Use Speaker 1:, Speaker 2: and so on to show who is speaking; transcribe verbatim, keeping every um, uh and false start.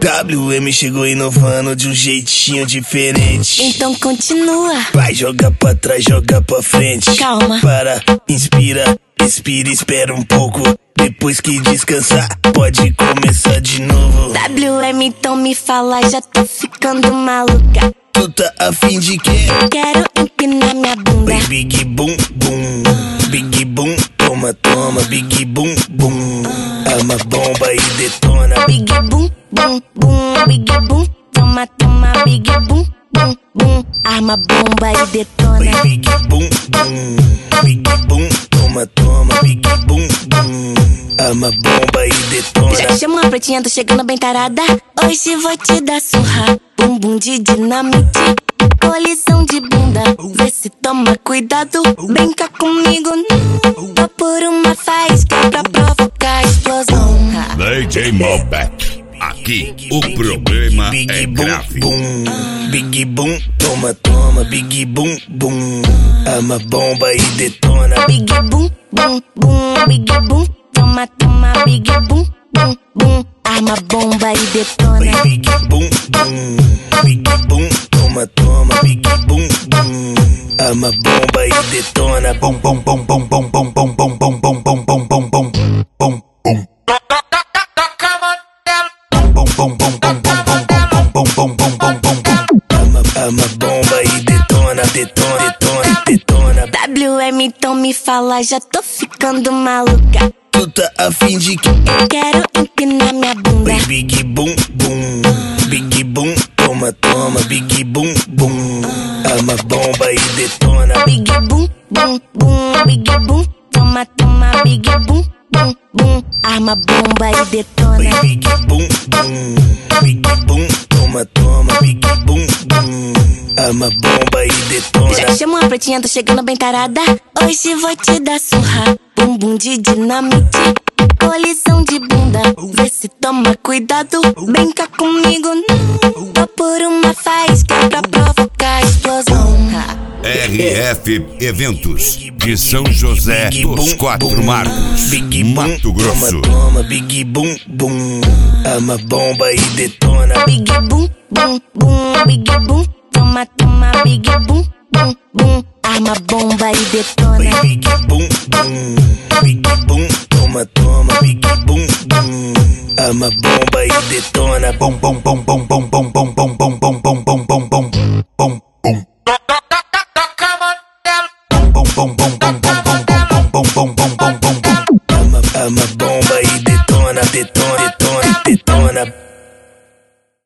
Speaker 1: W M chegou inovando de um jeitinho diferente.
Speaker 2: Então continua.
Speaker 1: Vai jogar pra trás, joga pra frente.
Speaker 2: Calma.
Speaker 1: Para, inspira, respira, espera um pouco. Depois que descansar, pode começar de novo.
Speaker 2: W M, então me fala, já tô ficando maluca.
Speaker 1: Tu tá afim de quê?
Speaker 2: Quero empinar minha bunda.
Speaker 1: Vem big boom, boom. Big boom, toma, toma. Big boom, boom. Arma bomba e detona.
Speaker 2: Big boom, boom, boom. Big boom, toma, toma. Big boom, boom, boom. Arma bomba e detona.
Speaker 1: Vem big boom, boom. Big boom, toma, toma. Big boom, boom. Arma bomba e detona.
Speaker 2: Já chama a pretinha, tô chegando bem tarada. Hoje vou te dar surra. Bumbum de dinamite, colisão de bunda. Vê se toma cuidado, brinca comigo não. Tô por uma faísca pra provocar a explosão.
Speaker 3: D J Malbec, aqui o problema
Speaker 1: Big
Speaker 3: é
Speaker 1: boom,
Speaker 3: grave.
Speaker 1: boom. Big boom, toma, toma. Big boom, boom. Arma bomba e detona.
Speaker 2: Big boom, boom, boom. Big boom, toma, toma. Big boom, boom, boom. Arma bomba e detona.
Speaker 1: Vem big boom, boom. Big boom, toma, toma. Big boom, boom. Arma bomba e detona. Bom, bom, bom, bom, bom, bom, bom, bom, bom, bom, bom, bom, bom, bom, bom, bom. Bom, bom, bom, bom, bom, bom, bom, bom, bom, bom, bom, bom. Arma, arma bomba e detona, detona, detona, detona.
Speaker 2: W M, então me fala, já tô ficando maluca.
Speaker 1: Tu tá afim de quê?
Speaker 2: Quero empinar minha bunda.
Speaker 1: Vem big boom, boom. Big boom, toma, toma. Big boom, boom. Arma bomba e detona.
Speaker 2: Big boom, boom, boom. Big boom, toma, toma. Big boom, boom, boom. Arma bomba e detona.
Speaker 1: Vem big boom, boom. Big boom, toma, toma. Big boom, boom. Arma bomba e detona.
Speaker 2: Já chama a pretinha, tô chegando bem tarada. Hoje vou te dar surra. Bumbum de dinamite, colisão de bunda. Vê se toma cuidado, brinca comigo não. Tô por uma faísca pra provocar a explosão.
Speaker 3: R F Eventos de São José dos Quatro Marcos, Mato Grosso.
Speaker 1: Toma, toma. Big boom, boom. Arma bomba e detona.
Speaker 2: Big boom, boom, boom. Big boom, toma, toma. Big boom, boom, boom. Arma bomba e detona.
Speaker 1: Vem big boom, boom. Big boom, toma, toma. Big boom, boom. Arma bomba e detona. Bom, bom, bom, bom, bom, bom, bom, bom, bom, bom, bom, bom, bom, bom, bom, bom. Bom, bom, bom, bom, bom, bom, bom, bom, bom, bom, bom, bom. Arma, arma bomba e detona, detona, detona, detona.